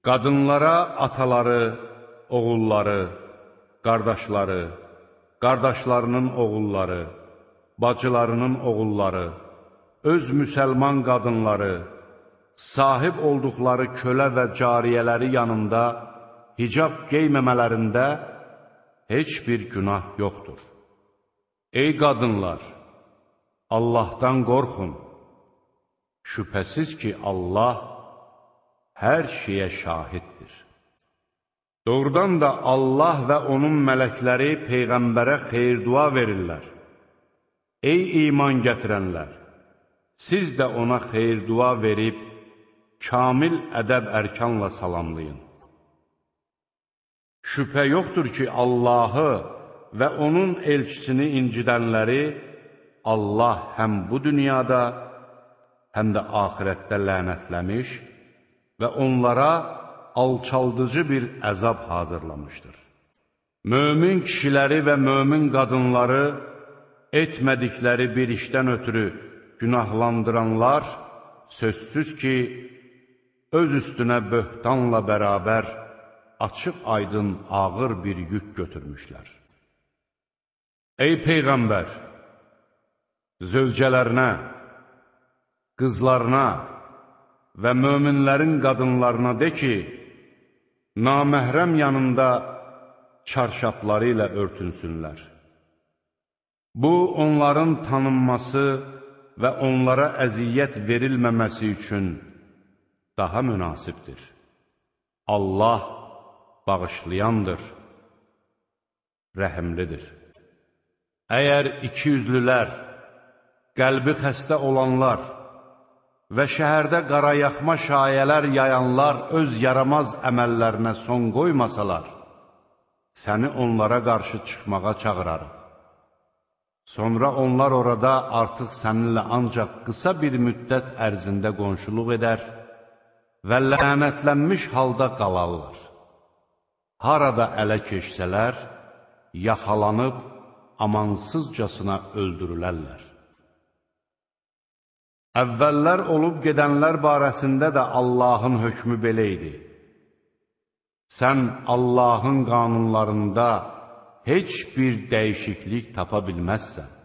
Qadınlara ataları, oğulları, qardaşları, qardaşlarının oğulları, bacılarının oğulları, öz müsəlman qadınları, sahib olduqları kölə və cariyələri yanında hicab qeyməmələrində heç bir günah yoxdur. Ey qadınlar! Allahdan qorxun. Şübhəsiz ki, Allah hər şeyə şahiddir. Doğrudan da Allah və onun mələkləri Peyğəmbərə xeyir-dua verirlər. Ey iman gətirənlər! Siz də ona xeyir-dua verib, kamil ədəb-ərkanla salamlayın. Şübhə yoxdur ki, Allahı və onun elçisini incidənləri Allah həm bu dünyada, həm də axirətdə lənətləmiş və onlara alçaldıcı bir əzab hazırlamışdır. Mömin kişiləri və mömin qadınları etmədikləri bir işdən ötürü günahlandıranlar sözsüz ki, öz üstünə böhtanla bərabər açıq-aydın ağır bir yük götürmüşlər. Ey Peyğəmbər! Zövcələrinə, qızlarına və möminlərin qadınlarına de ki, naməhrəm yanında çarşafları ilə örtünsünlər. Bu, onların tanınması və onlara əziyyət verilməməsi üçün daha münasibdir. Allah bağışlayandır, rəhimlidir. Əgər ikiyüzlülər, qəlbi xəstə olanlar və şəhərdə qarayaxma şayələr yayanlar öz yaramaz əməllərinə son qoymasalar, səni onlara qarşı çıxmağa çağırarıq. Sonra onlar orada artıq səninlə ancaq qısa bir müddət ərzində qonşuluq edər və lənətlənmiş halda qalarlar. Harada ələ keçsələr, yaxalanıb amansızcasına öldürülərlər. Əvvəllər olub gedənlər barəsində də Allahın hökmü belə idi. Sən Allahın qanunlarında heç bir dəyişiklik tapa bilməzsən.